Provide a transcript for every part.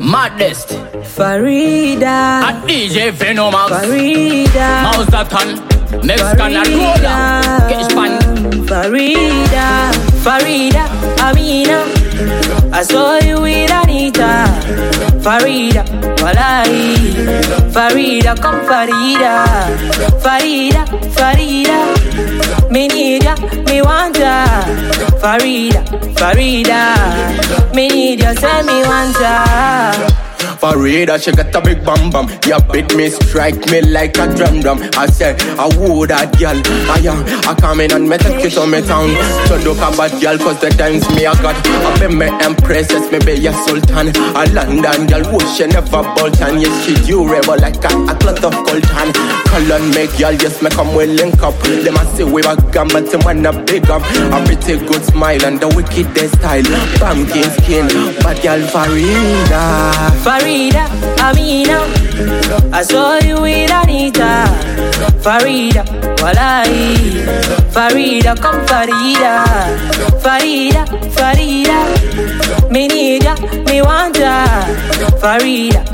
Maddest Farida at DJ Venomax Farida Mausatan Mexican and Rola Kishpan Farida Amina, I saw you with Anita. Farida, Walai. Farida, come Farida, me need ya, me want ya. Farida, me need ya, say me want ya. Farida, she got a big bam bam. You beat me, strike me like a drum drum. I say, I would that girl. I come in and me take it on me town. So look a bad girl, cause the times me I got. I be me empresses, me be a sultan. A London girl, who she never bolt. And yes, she durable like a cloth of coltan. Call on me girl, yes, me come well link up. Them a say we back gun, but them wanna big up. A pretty good smile and the wickedest style. Pumpkin skin, bad girl Farida, Amina, I saw you with Anita. Farida, Walai. Farida, come Farida, me need ya, me want ya. Farida,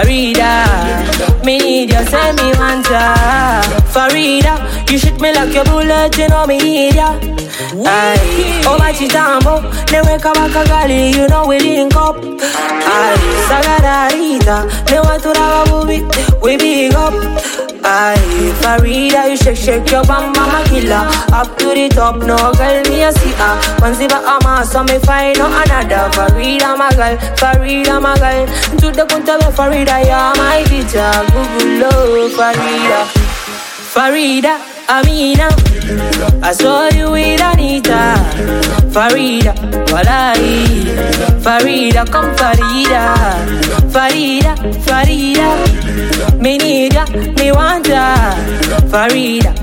me need ya, say me want ya. Farida, you shoot me like your bullet, you know me need ya. Aye, oh my chitambo, newe kabaka gali, you know we link up. Aye, Sagarita, newe turawa bubi, we big up. Aye, Farida, you shake your bam mama killer. Up to the top, no girl me a see her. Once if I'm so me find no another. Farida my girl, to the punta where Farida, yeah my teacher. Google love Farida, Amina, I saw you with Anita. Farida, Walai. Farida, come Farida, me need ya, me want ya. Farida,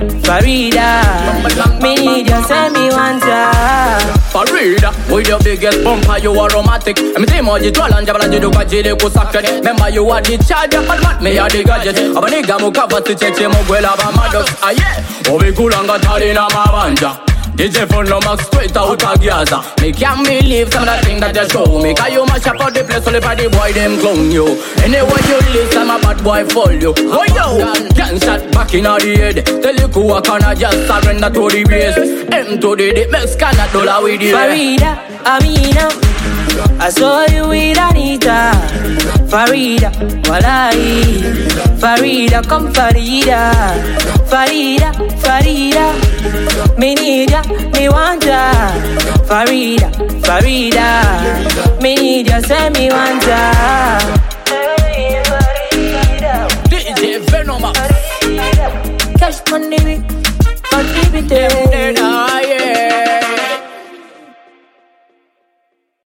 me need ya, say me want ya. Farida, with your biggest bumper, you are romantic. I'm the more you twirl and jabba and you do what you do, remember you are the charge, but me are the gadget. I'm a nigga who covers the cheche, Moguela, Bamados. Ah, yeah. Obi Kulanga Talina Mabanja. DJ Venomax straight out of Gaza. Me can't believe some of the things that they show me. Cause you mash up all the place, only for the boy them clone you. Anyway you listen, I'm a bad boy for you. Oh yo, can't shot back in the head. Tell you who I can't just surrender to the base. M to the Mexican dollar with you. Farida, Amina, I saw you with Anita. Farida, Walai. Farida, come Farida, me need ya, me want ya. Farida, me need ya, say me want ya. DJ Venomax Cash money, but keep it there.